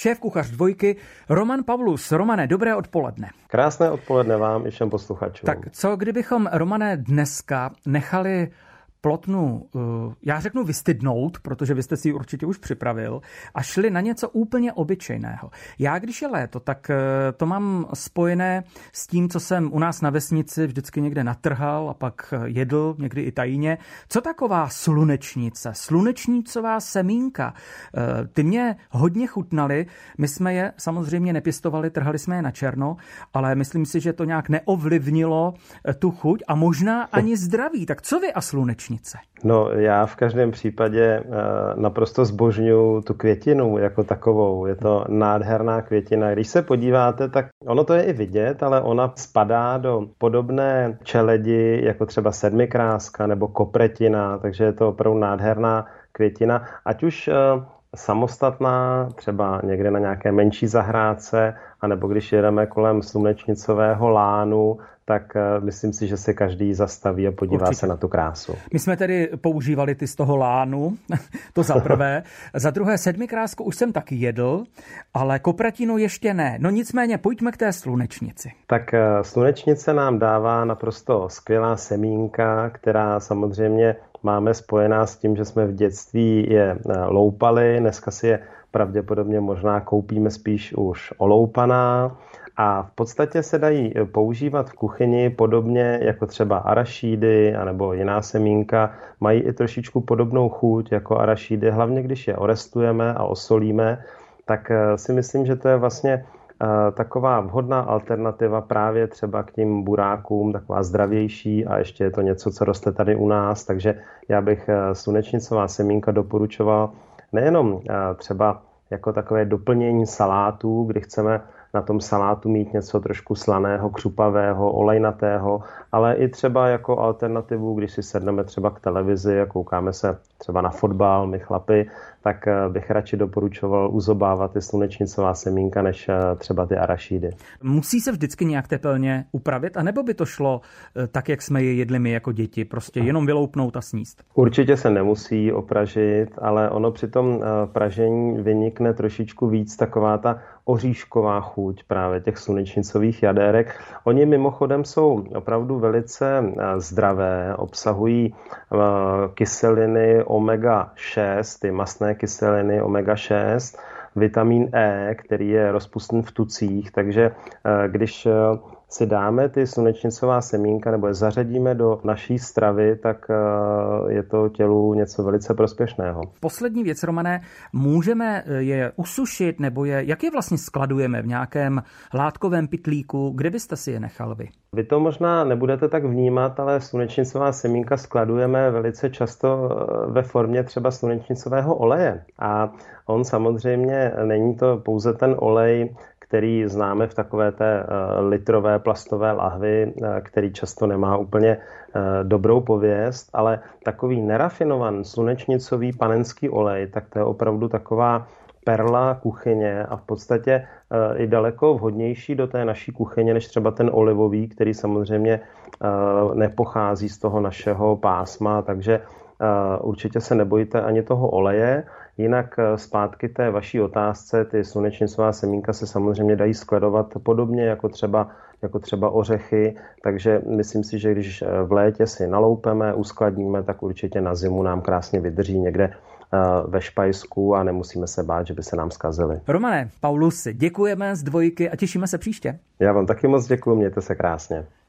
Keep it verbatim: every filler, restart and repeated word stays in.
šéfkuchař Dvojky, Roman Pavlus. Romane, dobré odpoledne. Krásné odpoledne vám i všem posluchačům. Tak co kdybychom, Romane, dneska nechali plotnu, já řeknu vystydnout, protože vy jste si ji určitě už připravil, a šli na něco úplně obyčejného. Já, když je léto, tak to mám spojené s tím, co jsem u nás na vesnici vždycky někde natrhal a pak jedl, někdy i tajně. Co taková slunečnice, slunečnicová semínka? Ty mě hodně chutnaly, my jsme je samozřejmě nepěstovali, trhali jsme je na černo, ale myslím si, že to nějak neovlivnilo tu chuť a možná ani zdraví. Tak co vy a slunečnice? No, já v každém případě naprosto zbožňuju tu květinu jako takovou. Je to nádherná květina. Když se podíváte, tak ono to je i vidět, ale ona spadá do podobné čeledi jako třeba sedmikráska nebo kopretina, takže je to opravdu nádherná květina. Ať už samostatná, třeba někde na nějaké menší zahrádce, anebo když jedeme kolem slunečnicového lánu, tak myslím si, že se každý zastaví a podívá Určitě. se na tu krásu. My jsme tedy používali ty z toho lánu, to za prvé. Za druhé, sedmikrásku už jsem taky jedl, ale kopratinu ještě ne. No nicméně, pojďme k té slunečnici. Tak slunečnice nám dává naprosto skvělá semínka, která samozřejmě máme spojená s tím, že jsme v dětství je loupali. Dneska si je pravděpodobně možná koupíme spíš už oloupaná. A v podstatě se dají používat v kuchyni podobně jako třeba arašídy anebo jiná semínka. Mají i trošičku podobnou chuť jako arašídy, hlavně když je orestujeme a osolíme, tak si myslím, že to je vlastně taková vhodná alternativa právě třeba k tím burákům, taková zdravější a ještě je to něco, co roste tady u nás, takže já bych slunečnicová semínka doporučoval nejenom třeba jako takové doplnění salátů, kdy chceme na tom salátu mít něco trošku slaného, křupavého, olejnatého, ale i třeba jako alternativu, když si sedneme třeba k televizi a koukáme se třeba na fotbal, my chlapi, tak bych radši doporučoval uzobávat ty slunečnicová semínka, než třeba ty arašídy. Musí se vždycky nějak tepelně upravit, anebo by to šlo tak, jak jsme je jedli my jako děti, prostě jenom vyloupnout a sníst? Určitě se nemusí opražit, ale ono při tom pražení vynikne trošičku víc taková ta oříšková chuť právě těch slunečnicových jaderek. Oni mimochodem jsou opravdu velice zdravé, obsahují kyseliny omega šest, ty mastné kyseliny omega šest, vitamin E, který je rozpustný v tucích, takže když si dáme ty slunečnicová semínka nebo je zařadíme do naší stravy, tak je to tělu něco velice prospěšného. Poslední věc, Romane, můžeme je usušit nebo je, jak je vlastně skladujeme v nějakém hládkovém pytlíku, kde byste si je nechal vy? Vy to možná nebudete tak vnímat, ale slunečnicová semínka skladujeme velice často ve formě třeba slunečnicového oleje. A on samozřejmě není to pouze ten olej, který známe v takové té litrové plastové lahvi, který často nemá úplně dobrou pověst, ale takový nerafinovaný slunečnicový panenský olej, tak to je opravdu taková perla kuchyně a v podstatě i daleko vhodnější do té naší kuchyně, než třeba ten olivový, který samozřejmě nepochází z toho našeho pásma, takže určitě se nebojte ani toho oleje. Jinak zpátky té vaší otázce, ty slunečnicová semínka se samozřejmě dají skladovat podobně jako třeba, jako třeba ořechy, takže myslím si, že když v létě si naloupeme, uskladníme, tak určitě na zimu nám krásně vydrží někde ve špajsku a nemusíme se bát, že by se nám zkazily. Romane Pavlusi, děkujeme z Dvojky a těšíme se příště. Já vám taky moc děkuju, mějte se krásně.